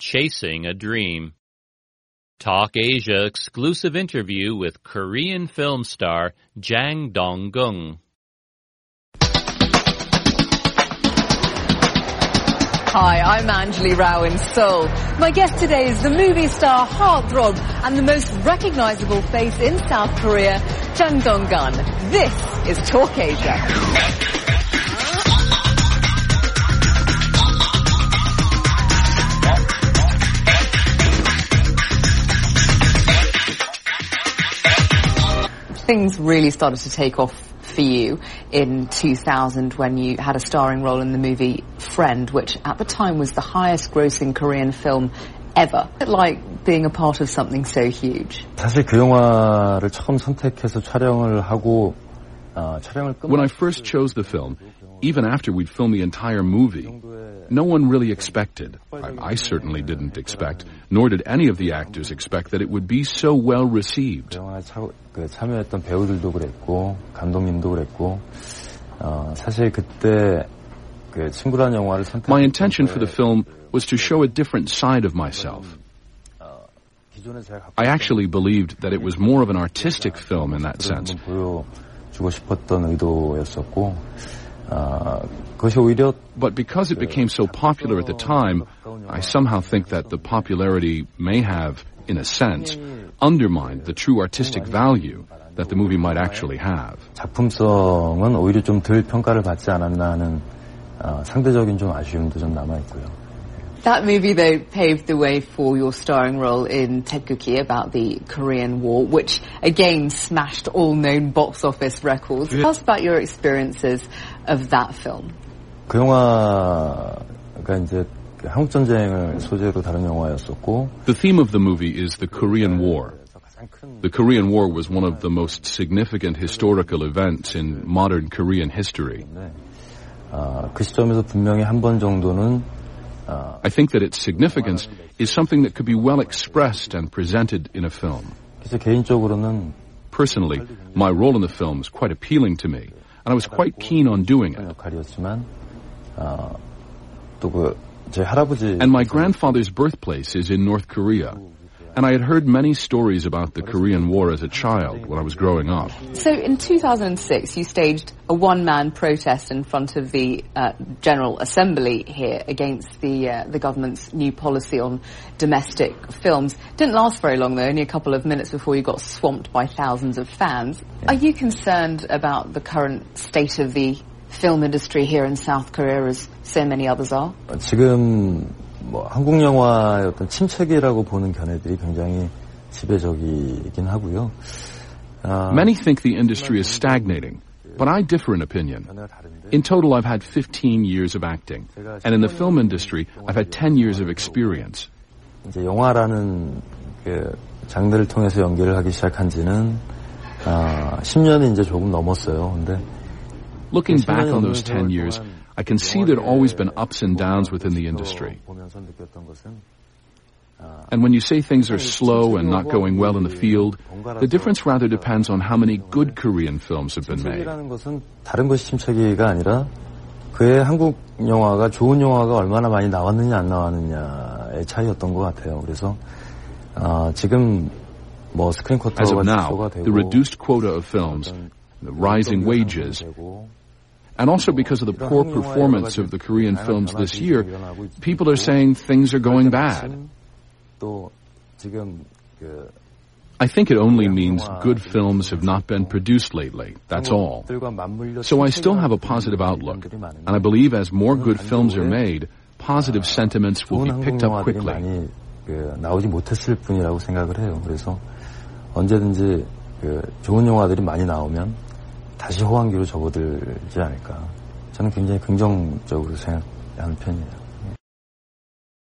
Chasing a Dream. Talk Asia exclusive interview with Korean film star Jang Dong-gung. Hi, I'm Anjali Rao in Seoul. My guest today is the movie star, heartthrob, and the most recognizable face in South Korea, Jang Dong-gun. This is Talk Asia. Things really started to take off for you in 2000 when you had a starring role in the movie Friend, which at the time was the highest grossing Korean film ever. Like being a part of something so huge. 사실 그 영화를 처음 선택해서 촬영을 하고 When I first chose the film, even after we'd filmed the entire movie, no one really expected, I certainly didn't expect, nor did any of the actors expect that it would be so well received. 참여했던 배우들도 그랬고 감독님도 그랬고 사실 그때 그 친구라는 영화를 선택. My intention for the film was to show a different side of myself. I actually believed that it was more of an artistic film in that sense. 주고 싶었던 의도였었고 그것이 오히려 But because it became so popular at the time, I somehow think that the popularity may have, in a sense, undermined the true artistic value that the movie might actually have. 작품성은 오히려 좀 덜 평가를 받지 않았나 하는 상대적인 좀 아쉬움도 좀 남아 있고요. That movie, though, paved the way for your starring role in Taegukgi about the Korean War, which again smashed all known box office records. Tell us about your experiences of that film. 그 영화가 이제 한국 전쟁을 소재로 다룬 영화였었고. The theme of the movie is the Korean War. The Korean War was one of the most significant historical events in modern Korean history. 그 시점에서 분명히 한 번 정도는 I think that its significance is something that could be well expressed and presented in a film. 개인적으로는 Personally, my role in the film is quite appealing to me, and I was quite keen on doing it. And my grandfather's birthplace is in North Korea, and I had heard many stories about the Korean War as a child when I was growing up. So in 2006, you staged a one-man protest in front of the General Assembly here against the government's new policy on domestic films. Didn't last very long, though, only a couple of minutes before you got swamped by thousands of fans. Are you concerned about the current state of the film industry here in South Korea, as so many others are? 지금 한국 영화의 어떤 침체기라고 보는 견해들이 굉장히 지배적이긴 하고요. Many think the industry is stagnating, but I differ in opinion. In total, I've had 15 years of acting, and in the film industry, I've had 10 years of experience. 이제 영화라는 그 장르를 통해서 연기를 하기 시작한 지는 10년이 이제 조금 넘었어요. 근데 Looking back on those 10 years, I can see there have always been ups and downs within the industry. And when you say things are slow and not going well in the field, the difference rather depends on how many good Korean films have been made. 다른 것이 침체기가 아니라 그의 한국 영화가 좋은 영화가 얼마나 많이 나왔느냐 안 나왔느냐의 차이였던 것 같아요. 그래서 지금 뭐 스크린 쿼터가 As of now, 축소가 되고 the reduced quota of films, the rising wages, and also because of the poor performance of the Korean films this year, people are saying things are going bad. I think it only means good films have not been produced lately, that's all. So I still have a positive outlook, and I believe as more good films are made, positive sentiments will be picked up quickly. 나오지 못했을 뿐이라고 생각을 해요. 그래서 언제든지 좋은 영화들이 많이 나오면 다시 호황기로 접어들지 않을까. 저는 굉장히 긍정적으로 생각하는 편이에요.